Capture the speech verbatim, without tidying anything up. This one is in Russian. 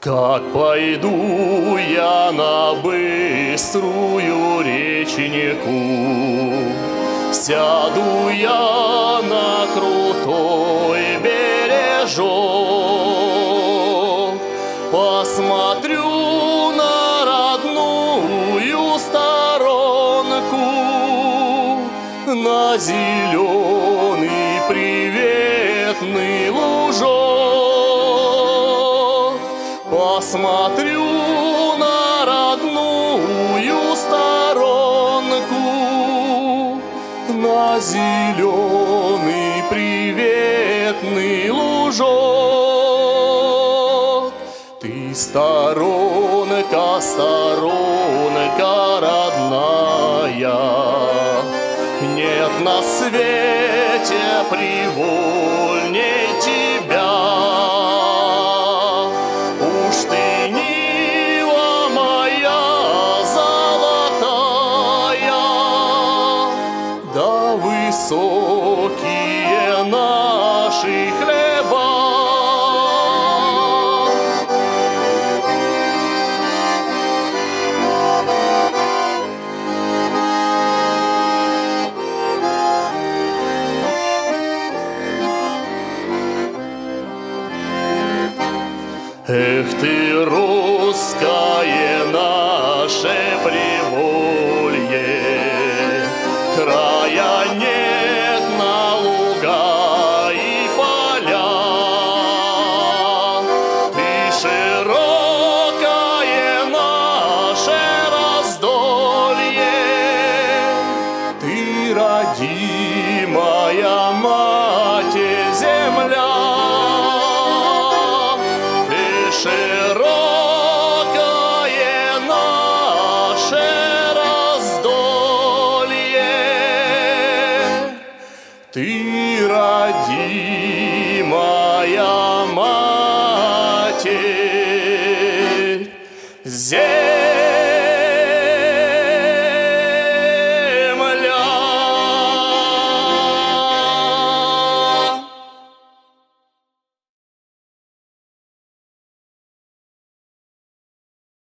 Как пойду я на быструю реченьку, сяду я на крутой бережок, посмотрю на родную сторонку, на зеленый приветный лужок. Посмотрю на родную сторонку, на зеленый приветный лужок. Ты сторонка, сторонка родная, нет на свете привольней тебя. Уж ты, Нива моя золотая, да высокие наши хлеба. Эх ты, русское наше приволье, края нет на луга и поля. Ты широкое наше раздолье, ты родимая Матерь земля. Широкое наше раздолье, ты родимая Матерь земля.